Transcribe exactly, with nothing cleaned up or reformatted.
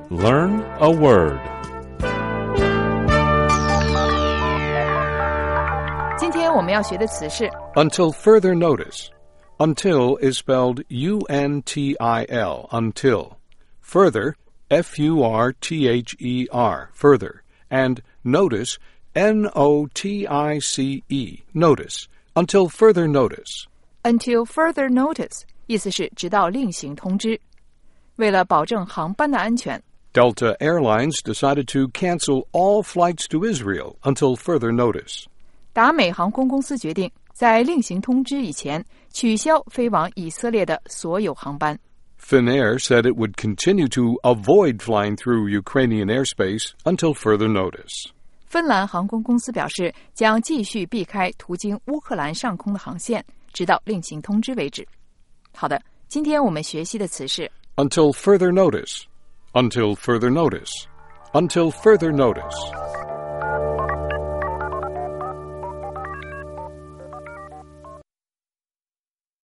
Learn a word. 今天我们要学的词是 Until further notice. Until is spelled U N T I L, until. Further, F U R T H E R, further. And notice, N O T I C E, notice. Until further notice. Until further notice 意思是直到另行通知。为了保证航班的安全 Delta Airlines decided to cancel all flights to Israel until further notice. 达美航空公司决定在另行通知以前取消飞往以色列的所有航班。 Finnair said it would continue to avoid flying through Ukrainian airspace until further notice. 芬兰航空公司表示将继续避开途经乌克兰上空的航线，直到另行通知为止。好的，今天我们学习的词是 Until further notice. Until further notice. Until further notice.